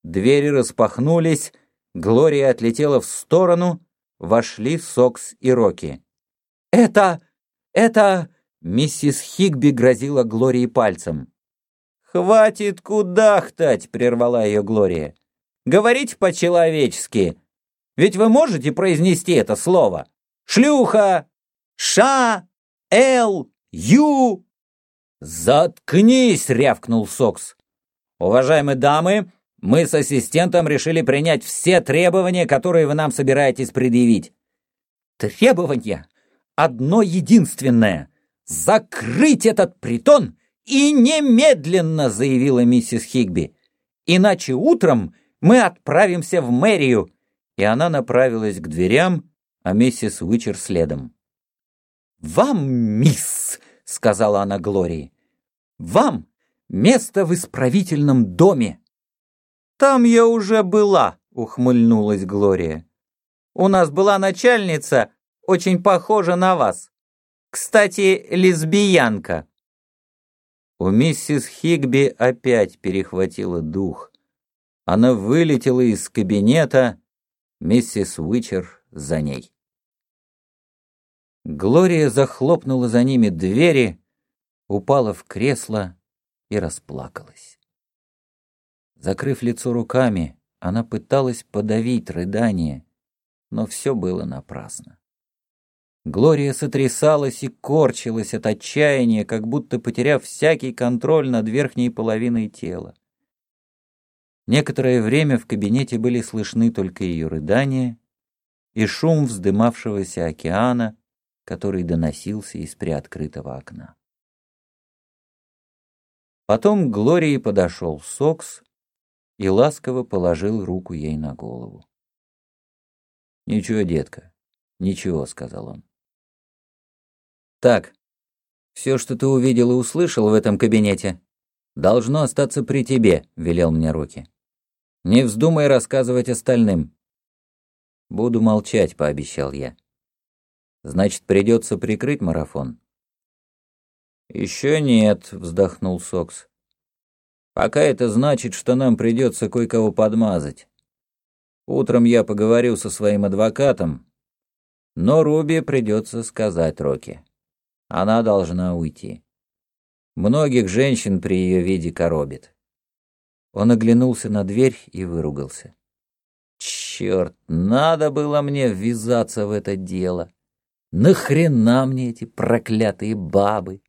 Двери распахнулись, Глория отлетела в сторону, вошли Сокс и Рокки. «Это...» — миссис Хигби грозила Глории пальцем. «Хватит кудахтать!» — прервала ее Глория. «Говорите по-человечески. Ведь вы можете произнести это слово? Шлюха! Ша-эл-ю!» «Заткнись!» — рявкнул Сокс. «Уважаемые дамы, мы с ассистентом решили принять все требования, которые вы нам собираетесь предъявить». «Требование одно единственное — закрыть этот притон и немедленно!» — заявила миссис Хигби. «Иначе утром мы отправимся в мэрию». И она направилась к дверям, а миссис Уичер следом. «Вам, мисс!» — сказала она Глории. «Вам место в исправительном доме!» «Там я уже была», — ухмыльнулась Глория. «У нас была начальница, очень похожа на вас. Кстати, лесбиянка». У миссис Хигби опять перехватило дух. Она вылетела из кабинета, миссис Уичер за ней. Глория захлопнула за ними двери, упала в кресло и расплакалась. Закрыв лицо руками, она пыталась подавить рыдание, но все было напрасно. Глория сотрясалась и корчилась от отчаяния, как будто потеряв всякий контроль над верхней половиной тела. Некоторое время в кабинете были слышны только ее рыдания и шум вздымавшегося океана, который доносился из приоткрытого окна. Потом к Глории подошел Сокс и ласково положил руку ей на голову. «Ничего, детка, ничего», — сказал он. «Так, все, что ты увидел и услышал в этом кабинете, должно остаться при тебе», — велел мне Рокки. «Не вздумай рассказывать остальным». «Буду молчать», — пообещал я. «Значит, придется прикрыть марафон?» «Еще нет», — вздохнул Сокс. «Пока это значит, что нам придется кое-кого подмазать. Утром я поговорю со своим адвокатом, но Руби придется сказать Рокки. Она должна уйти. Многих женщин при ее виде коробит». Он оглянулся на дверь и выругался. «Черт, надо было мне ввязаться в это дело. Нахрена мне эти проклятые бабы?»